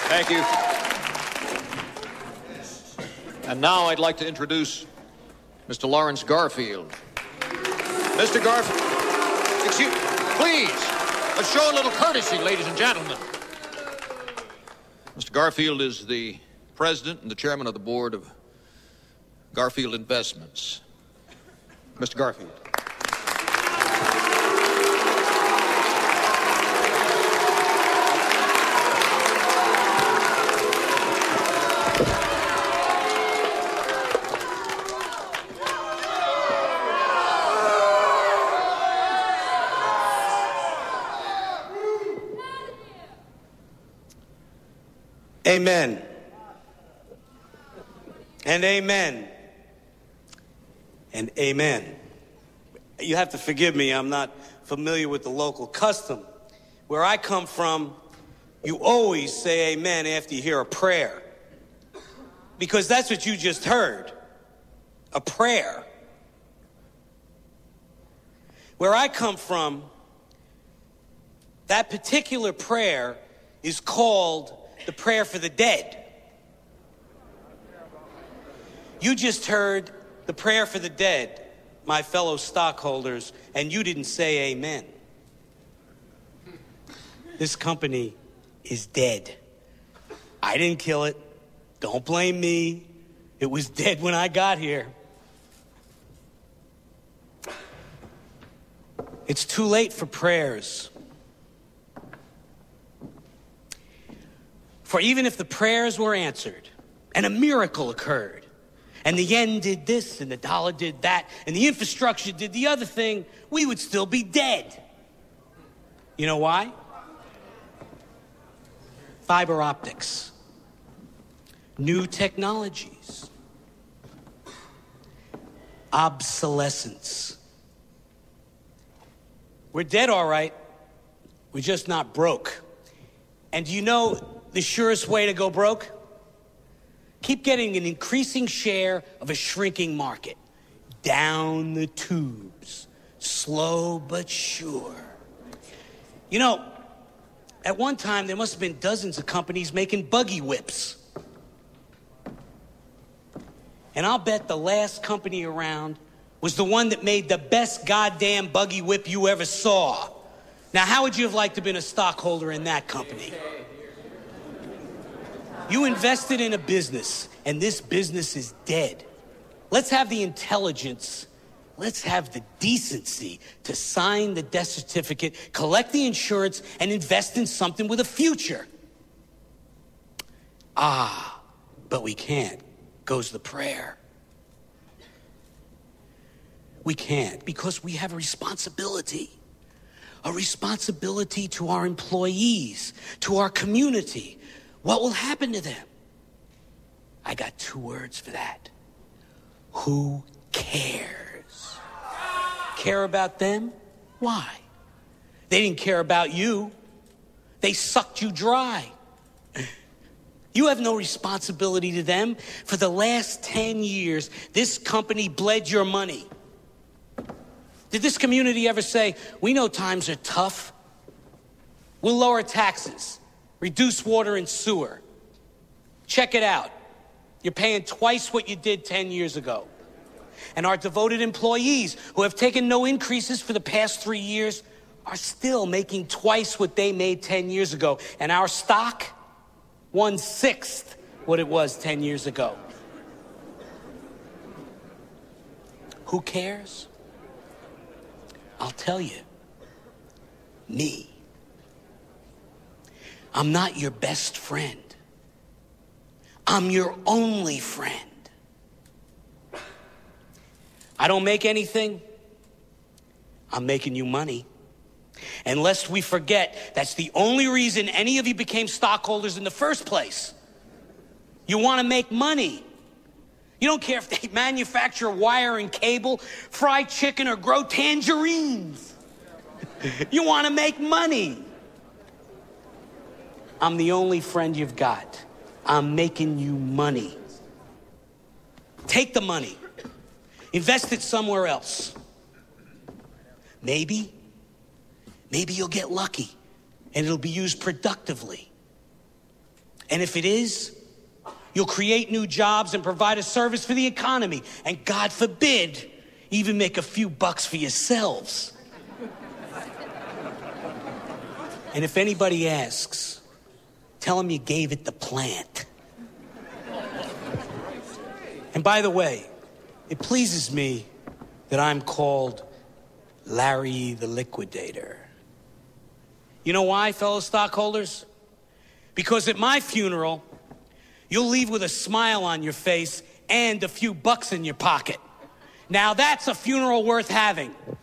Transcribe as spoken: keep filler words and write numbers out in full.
Thank you. And now I'd like to introduce Mister Lawrence Garfield. Mister Garfield, excuse, please, let's show a little courtesy, ladies and gentlemen. Mister Garfield is the president and the chairman of the board of Garfield Investments. Mister Garfield. Amen. And amen. And amen. You have to forgive me, I'm not familiar with the local custom. Where I come from, you always say amen after you hear a prayer. Because that's what you just heard. A prayer. Where I come from, that particular prayer is called the prayer for the dead. You just heard the prayer for the dead, my fellow stockholders, and you didn't say amen. This company is dead. I didn't kill it. Don't blame me. It was dead when I got here. It's too late for prayers. For even if the prayers were answered and a miracle occurred and the yen did this and the dollar did that and the infrastructure did the other thing, we would still be dead. You know why? Fiber optics, new technologies, obsolescence. We're dead, all right. We're just not broke. And do you know the surest way to go broke? Keep getting an increasing share of a shrinking market. Down the tubes. Slow but sure. You know, at one time there must have been dozens of companies making buggy whips. And I'll bet the last company around was the one that made the best goddamn buggy whip you ever saw. Now, how would you have liked to have been a stockholder in that company? You invested in a business, and this business is dead. Let's have the intelligence, let's have the decency to sign the death certificate, collect the insurance, and invest in something with a future. Ah, but we can't, goes the prayer. We can't because we have a responsibility. A responsibility to our employees, to our community. What will happen to them? I got two words for that. Who cares? Care about them? Why? They didn't care about you. They sucked you dry. You have no responsibility to them. For the last ten years, this company bled your money. Did this community ever say, we know times are tough. We'll lower taxes. Reduce water and sewer. Check it out. You're paying twice what you did ten years ago. And our devoted employees, who have taken no increases for the past three years, are still making twice what they made ten years ago. And our stock, one-sixth what it was ten years ago. Who cares? I'll tell you. Me. I'm not your best friend. I'm your only friend. I don't make anything. I'm making you money. And lest we forget, that's the only reason any of you became stockholders in the first place. You want to make money. You don't care if they manufacture wire and cable, fry chicken, or grow tangerines. You want to make money. I'm the only friend you've got. I'm making you money. Take the money. Invest it somewhere else. Maybe, maybe you'll get lucky and it'll be used productively. And if it is, you'll create new jobs and provide a service for the economy. And God forbid, even make a few bucks for yourselves. And if anybody asks, tell them you gave it the plant. And by the way, it pleases me that I'm called Larry the Liquidator. You know why, fellow stockholders? Because at my funeral, you'll leave with a smile on your face and a few bucks in your pocket. Now that's a funeral worth having.